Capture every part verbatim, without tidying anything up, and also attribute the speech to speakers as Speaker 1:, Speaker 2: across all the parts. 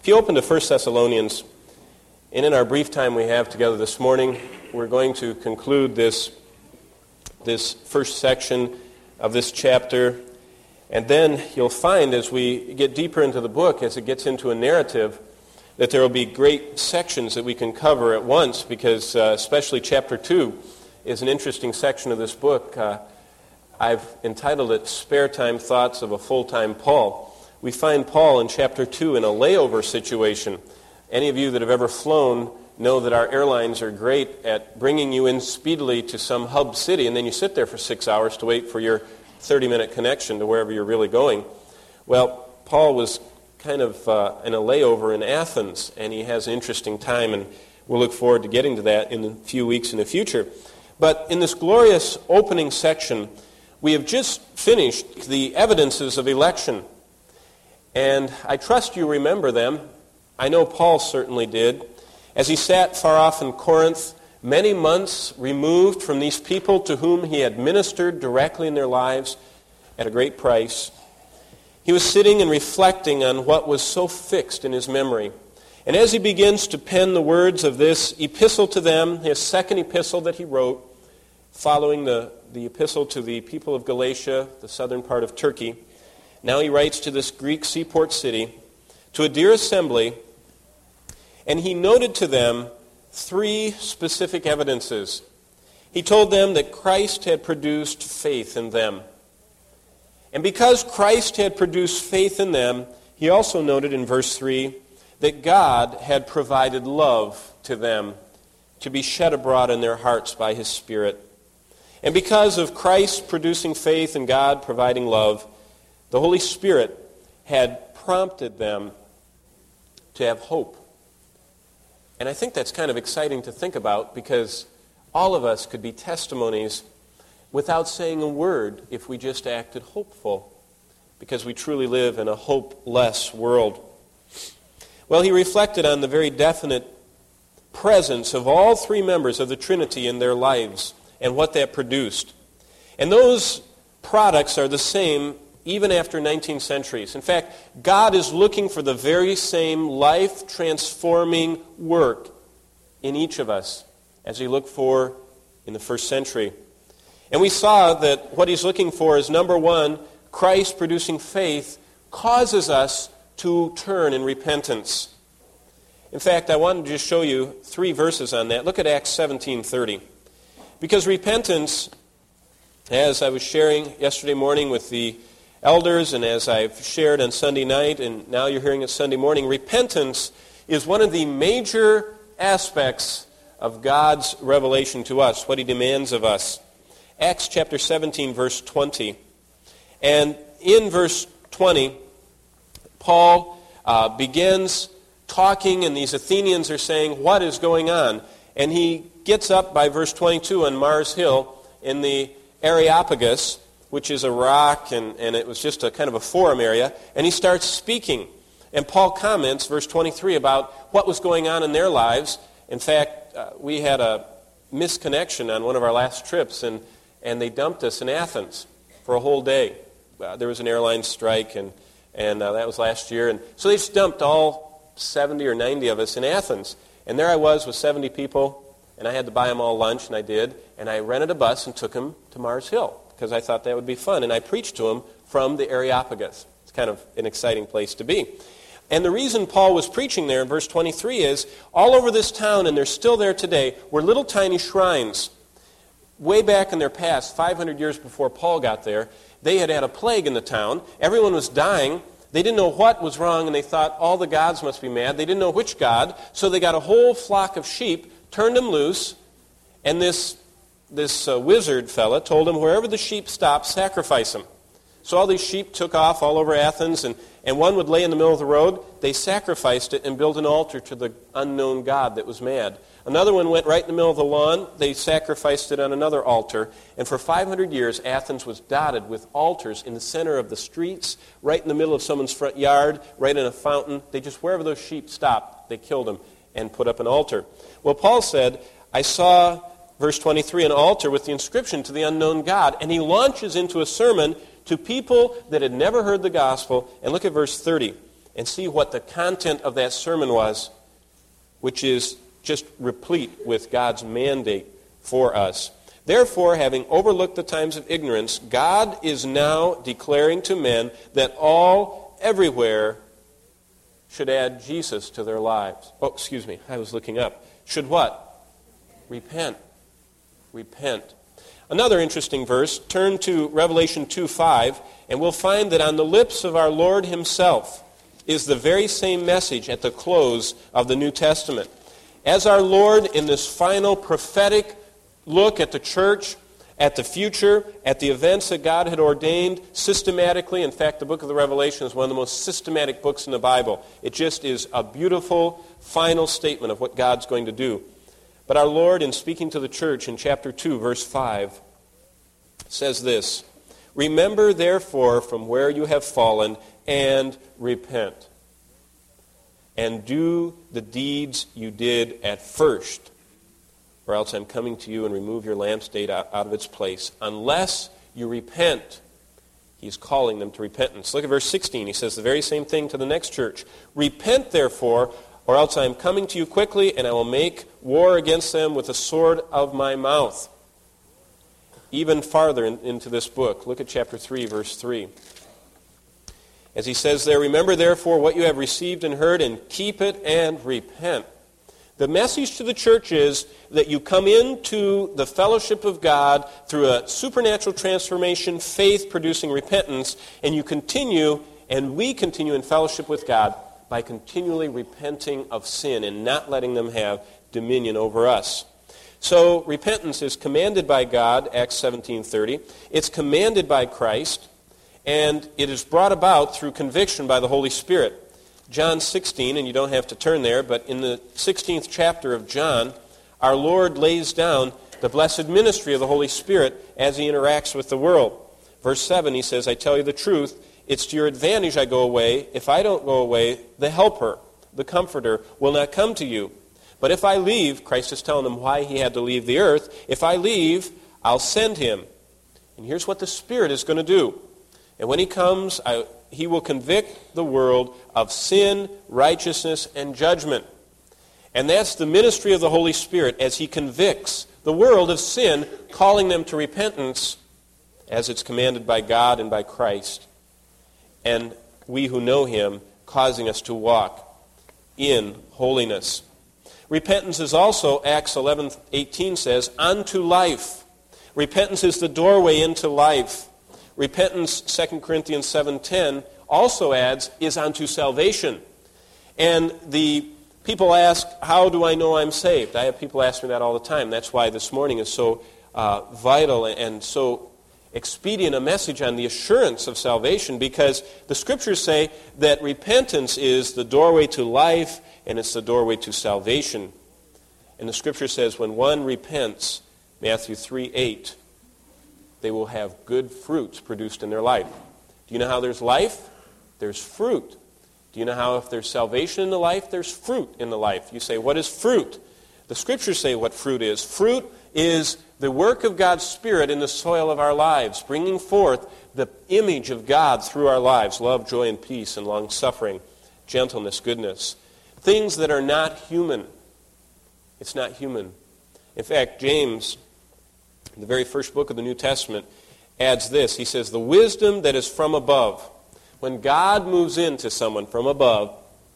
Speaker 1: If you open to First Thessalonians, and in our brief time we have together this morning, we're going to conclude this, this first section of this chapter. And then you'll find as we get deeper into the book, as it gets into a narrative, that there will be great sections that we can cover at once, because uh, especially chapter two is an interesting section of this book. Uh, I've entitled it Spare Time Thoughts of a Full-Time Paul. We find Paul in chapter two in a layover situation. Any of you that have ever flown know that our airlines are great at bringing you in speedily to some hub city, and then you sit there for six hours to wait for your thirty-minute connection to wherever you're really going. Well, Paul was kind of uh, in a layover in Athens, and he has an interesting time, and we'll look forward to getting to that in a few weeks in the future. But in this glorious opening section, we have just finished the evidences of election. And I trust you remember them. I know Paul certainly did. As he sat far off in Corinth, many months removed from these people to whom he had ministered directly in their lives at a great price, he was sitting and reflecting on what was so fixed in his memory. And as he begins to pen the words of this epistle to them, his second epistle that he wrote, following the, the epistle to the people of Galatia, the southern part of Turkey, now he writes to this Greek seaport city, to a dear assembly, and he noted to them three specific evidences. He told them that Christ had produced faith in them. And because Christ had produced faith in them, he also noted in verse three that God had provided love to them to be shed abroad in their hearts by his Spirit. And because of Christ producing faith and God providing love, the Holy Spirit had prompted them to have hope. And I think that's kind of exciting to think about, because all of us could be testimonies without saying a word if we just acted hopeful, because we truly live in a hopeless world. Well, he reflected on the very definite presence of all three members of the Trinity in their lives and what that produced. And those products are the same even after nineteen centuries. In fact, God is looking for the very same life-transforming work in each of us as he looked for in the first century. And we saw that what he's looking for is, number one, Christ producing faith causes us to turn in repentance. In fact, I wanted to just show you three verses on that. Look at Acts seventeen thirty. Because repentance, as I was sharing yesterday morning with the elders, and as I've shared on Sunday night, and now you're hearing it Sunday morning, repentance is one of the major aspects of God's revelation to us, what he demands of us. Acts chapter seventeen, verse twenty. And in verse twenty, Paul uh, begins talking, and these Athenians are saying, what is going on? And he gets up by verse twenty-two on Mars Hill in the Areopagus, which is a rock, and, and it was just a kind of a forum area, and he starts speaking. And Paul comments, verse twenty-three, about what was going on in their lives. In fact, uh, we had a misconnection on one of our last trips, and, and they dumped us in Athens for a whole day. Uh, there was an airline strike, and, and uh, that was last year. And so they just dumped all seventy or ninety of us in Athens. And there I was with seventy people, and I had to buy them all lunch, and I did. And I rented a bus and took them to Mars Hill, because I thought that would be fun. And I preached to them from the Areopagus. It's kind of an exciting place to be. And the reason Paul was preaching there in verse twenty-three is, all over this town, and they're still there today, were little tiny shrines. Way back in their past, five hundred years before Paul got there, they had had a plague in the town. Everyone was dying. They didn't know what was wrong, and they thought all the gods must be mad. They didn't know which god, so they got a whole flock of sheep, turned them loose, and this This uh, wizard fella told them, wherever the sheep stop, sacrifice them. So all these sheep took off all over Athens, and, and one would lay in the middle of the road. They sacrificed it and built an altar to the unknown god that was mad. Another one went right in the middle of the lawn. They sacrificed it on another altar. And for five hundred years, Athens was dotted with altars in the center of the streets, right in the middle of someone's front yard, right in a fountain. They just, wherever those sheep stopped, they killed them and put up an altar. Well, Paul said, I saw, verse twenty-three, an altar with the inscription to the unknown God. And he launches into a sermon to people that had never heard the gospel. And look at verse thirty. and see what the content of that sermon was, which is just replete with God's mandate for us. Therefore, having overlooked the times of ignorance, God is now declaring to men that all, everywhere, should add Jesus to their lives. Oh, excuse me, I was looking up. Should what? Repent. Repent. Another interesting verse, turn to Revelation two five, and we'll find that on the lips of our Lord himself is the very same message at the close of the New Testament. As our Lord, in this final prophetic look at the church, at the future, at the events that God had ordained systematically. In fact, the book of the Revelation is one of the most systematic books in the Bible. It just is a beautiful final statement of what God's going to do. But our Lord, in speaking to the church in chapter two, verse five, says this, "Remember therefore from where you have fallen, and repent, and do the deeds you did at first, or else I'm coming to you and remove your lampstand out, out of its place. Unless you repent." He's calling them to repentance. Look at verse sixteen. He says the very same thing to the next church. "Repent, therefore, or else I am coming to you quickly, and I will make war against them with the sword of my mouth." Even farther in, into this book, look at chapter three, verse three. As he says there, "Remember, therefore, what you have received and heard, and keep it and repent." The message to the church is that you come into the fellowship of God through a supernatural transformation, faith producing repentance, and you continue, and we continue in fellowship with God by continually repenting of sin and not letting them have dominion over us. So repentance is commanded by God, Acts seventeen thirty. It's commanded by Christ, and it is brought about through conviction by the Holy Spirit. John sixteen, and you don't have to turn there, but in the sixteenth chapter of John, our Lord lays down the blessed ministry of the Holy Spirit as he interacts with the world. Verse seven, he says, "I tell you the truth, it's to your advantage I go away. If I don't go away, the Helper, the Comforter, will not come to you. But if I leave," Christ is telling them why he had to leave the earth, "if I leave, I'll send him." And here's what the Spirit is going to do. "And when he comes, I, he will convict the world of sin, righteousness, and judgment." And that's the ministry of the Holy Spirit as he convicts the world of sin, calling them to repentance as it's commanded by God and by Christ. And we who know him, causing us to walk in holiness. Repentance is also, Acts eleven eighteen says, unto life. Repentance is the doorway into life. Repentance, Second Corinthians seven ten, also adds, is unto salvation. And the people ask, how do I know I'm saved? I have people ask me that all the time. That's why this morning is so uh, vital and so expedient a message on the assurance of salvation, because the Scriptures say that repentance is the doorway to life and it's the doorway to salvation. And the Scripture says when one repents, Matthew three eight, they will have good fruits produced in their life. Do you know how there's life? There's fruit. Do you know how if there's salvation in the life, there's fruit in the life? You say, what is fruit? The Scriptures say what fruit is. Fruit is the work of God's Spirit in the soil of our lives, bringing forth the image of God through our lives, love, joy, and peace, and long-suffering, gentleness, goodness. Things that are not human. It's not human. In fact, James, in the very first book of the New Testament, adds this. He says, the wisdom that is from above, when God moves into someone from above,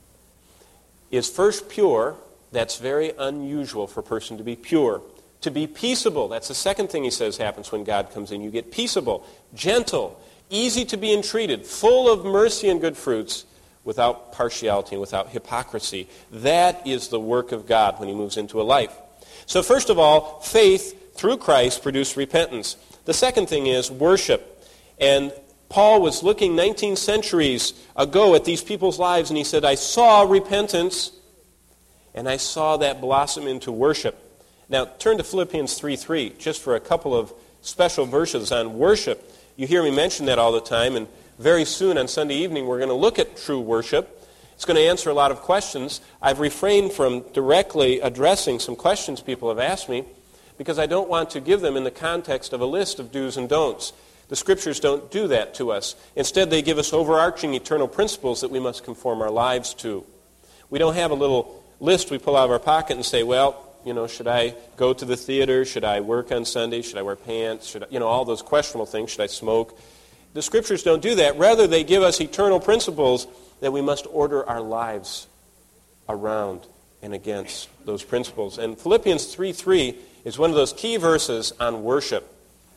Speaker 1: is first pure. That's very unusual for a person to be pure. To be peaceable, that's the second thing he says happens when God comes in. You get peaceable, gentle, easy to be entreated, full of mercy and good fruits, without partiality and without hypocrisy. That is the work of God when he moves into a life. So first of all, faith through Christ produced repentance. The second thing is worship. And Paul was looking nineteen centuries ago at these people's lives, and he said, I saw repentance, and I saw that blossom into worship. Now, turn to Philippians three three, just for a couple of special verses on worship. You hear me mention that all the time, and very soon on Sunday evening we're going to look at true worship. It's going to answer a lot of questions. I've refrained from directly addressing some questions people have asked me because I don't want to give them in the context of a list of do's and don'ts. The Scriptures don't do that to us. Instead, they give us overarching eternal principles that we must conform our lives to. We don't have a little list we pull out of our pocket and say, well, you know, should I go to the theater? Should I work on Sunday? Should I wear pants? Should I, you know, all those questionable things. Should I smoke? The Scriptures don't do that. Rather, they give us eternal principles that we must order our lives around and against those principles. And Philippians three three is one of those key verses on worship.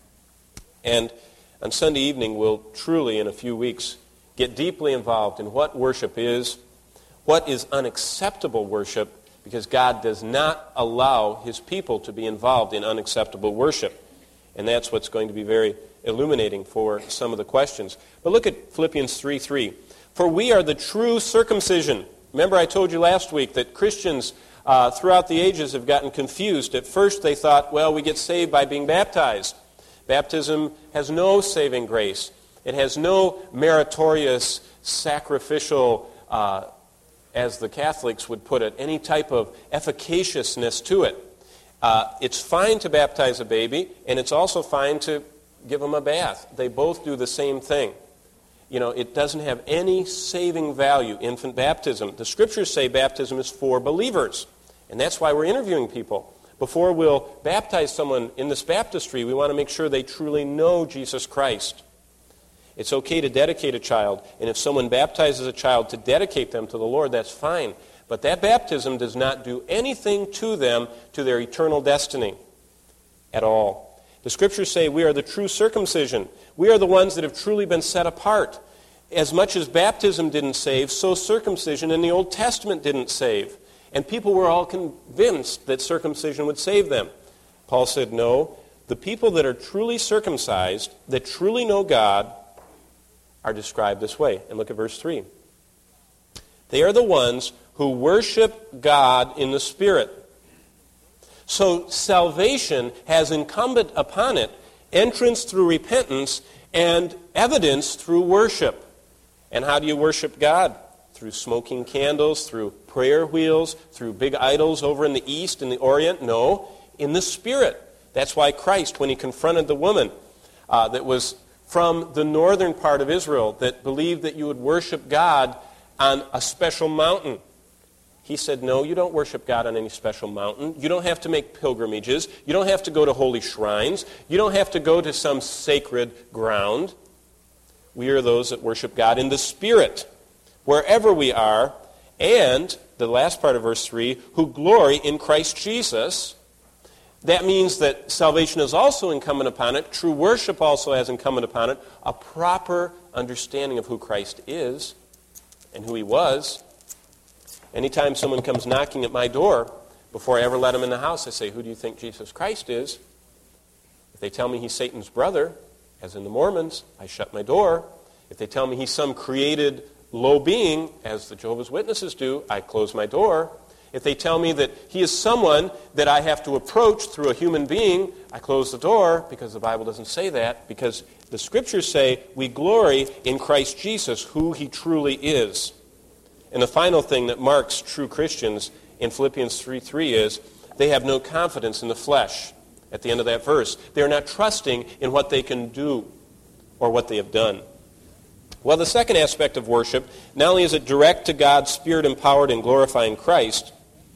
Speaker 1: And on Sunday evening, we'll truly, in a few weeks, get deeply involved in what worship is, what is unacceptable worship, because God does not allow His people to be involved in unacceptable worship. And that's what's going to be very illuminating for some of the questions. But look at Philippians three three. For we are the true circumcision. Remember I told you last week that Christians uh, throughout the ages have gotten confused. At first they thought, well, we get saved by being baptized. Baptism has no saving grace. It has no meritorious, sacrificial, uh, as the Catholics would put it, any type of efficaciousness to it. Uh, it's fine to baptize a baby, and it's also fine to give them a bath. They both do the same thing. You know, it doesn't have any saving value, infant baptism. The Scriptures say baptism is for believers, and that's why we're interviewing people. Before we'll baptize someone in this baptistry, we want to make sure they truly know Jesus Christ. It's okay to dedicate a child, and if someone baptizes a child to dedicate them to the Lord, that's fine. But that baptism does not do anything to them, to their eternal destiny at all. The Scriptures say we are the true circumcision. We are the ones that have truly been set apart. As much as baptism didn't save, so circumcision in the Old Testament didn't save. And people were all convinced that circumcision would save them. Paul said, no, the people that are truly circumcised, that truly know God, are described this way. And look at verse three. They are the ones who worship God in the Spirit. So salvation has incumbent upon it entrance through repentance and evidence through worship. And how do you worship God? Through smoking candles, through prayer wheels, through big idols over in the East, in the Orient? No, in the Spirit. That's why Christ, when He confronted the woman uh, that was from the northern part of Israel that believed that you would worship God on a special mountain, He said, no, you don't worship God on any special mountain. You don't have to make pilgrimages. You don't have to go to holy shrines. You don't have to go to some sacred ground. We are those that worship God in the Spirit, wherever we are, and, the last part of verse three, who glory in Christ Jesus. That means that salvation is also incumbent upon it. True worship also has incumbent upon it a proper understanding of who Christ is and who He was. Anytime someone comes knocking at my door, before I ever let them in the house, I say, who do you think Jesus Christ is? If they tell me He's Satan's brother, as in the Mormons, I shut my door. If they tell me He's some created low being, as the Jehovah's Witnesses do, I close my door. If they tell me that He is someone that I have to approach through a human being, I close the door, because the Bible doesn't say that, because the Scriptures say we glory in Christ Jesus, who He truly is. And the final thing that marks true Christians in Philippians three three is they have no confidence in the flesh. At the end of that verse, they are not trusting in what they can do or what they have done. Well, the second aspect of worship, not only is it direct to God, Spirit-empowered and glorifying Christ,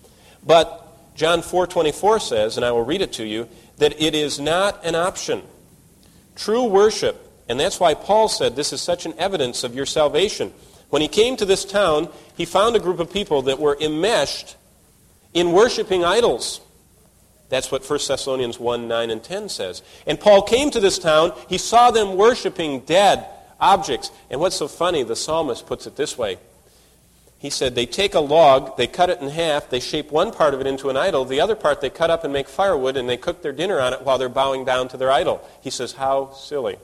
Speaker 1: but John four twenty-four says, and I will read it to you, that it is not an option. True worship, and that's why Paul said this is such an evidence of your salvation. When he came to this town, he found a group of people that were enmeshed in worshiping idols. That's what First Thessalonians one, nine, and ten says. And Paul came to this town, he saw them worshiping dead objects. And what's so funny, the psalmist puts it this way. He said, they take a log, they cut it in half, they shape one part of it into an idol, the other part they cut up and make firewood, and they cook their dinner on it while they're bowing down to their idol. He says, how silly.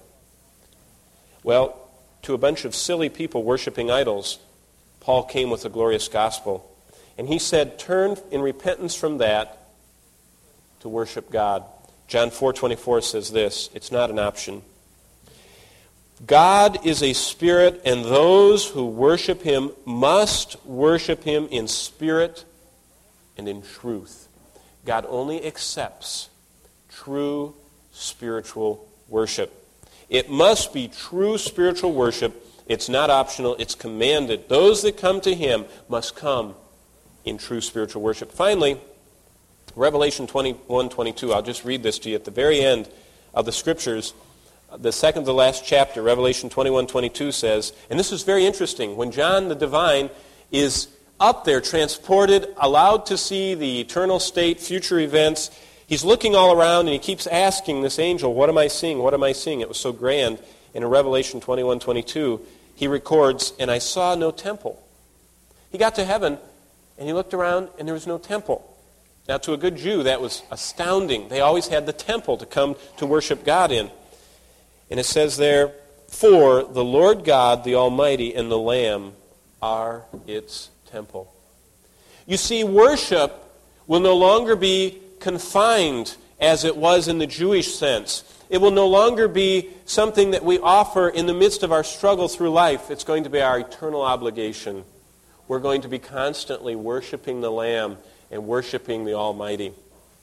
Speaker 1: Well, to a bunch of silly people worshiping idols, Paul came with a glorious gospel. And he said, turn in repentance from that to worship God. John four twenty-four says this, it's not an option. God is a spirit, and those who worship Him must worship Him in spirit and in truth. God only accepts true spiritual worship. It must be true spiritual worship. It's not optional. It's commanded. Those that come to him must come in true spiritual worship. Finally, Revelation twenty-one twenty-two. I'll just read this to you at the very end of the Scriptures. The second to last chapter, Revelation twenty-one twenty-two says, and this is very interesting, when John the Divine is up there, transported, allowed to see the eternal state, future events, he's looking all around and he keeps asking this angel, what am I seeing? What am I seeing? It was so grand. And in Revelation twenty-one twenty-two, he records, and I saw no temple. He got to heaven and he looked around and there was no temple. Now to a good Jew, that was astounding. They always had the temple to come to worship God in. And it says there, for the Lord God, the Almighty, and the Lamb are its temple. You see, worship will no longer be confined as it was in the Jewish sense. It will no longer be something that we offer in the midst of our struggle through life. It's going to be our eternal obligation. We're going to be constantly worshiping the Lamb and worshiping the Almighty.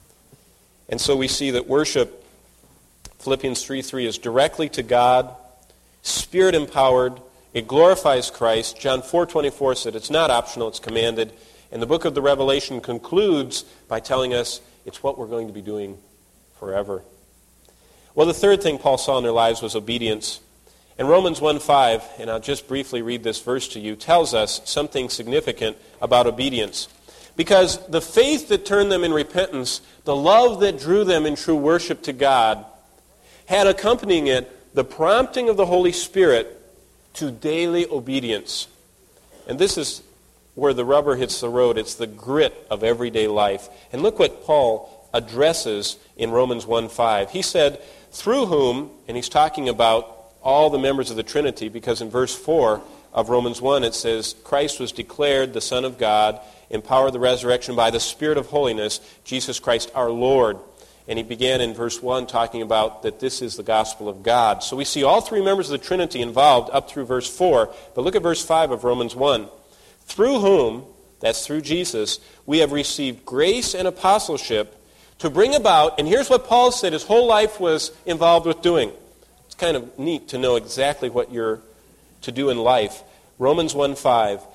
Speaker 1: And so we see that worship, Philippians three three, is directly to God, Spirit-empowered. It glorifies Christ. John four twenty-four said it's not optional, it's commanded. And the book of the Revelation concludes by telling us it's what we're going to be doing forever. Well, the third thing Paul saw in their lives was obedience. And Romans one five, and I'll just briefly read this verse to you, tells us something significant about obedience. Because the faith that turned them in repentance, the love that drew them in true worship to God, had accompanying it the prompting of the Holy Spirit to daily obedience. And this is where the rubber hits the road. It's the grit of everyday life. And look what Paul addresses in Romans one five. He said, through whom, and he's talking about all the members of the Trinity, because in verse four of Romans one it says, Christ was declared the Son of God, in power of the resurrection by the Spirit of holiness, Jesus Christ our Lord. And he began in verse one talking about that this is the gospel of God. So we see all three members of the Trinity involved up through verse four. But look at verse five of Romans one. Through whom, that's through Jesus, we have received grace and apostleship to bring about, and here's what Paul said his whole life was involved with doing. It's kind of neat to know exactly what you're to do in life. Romans one five,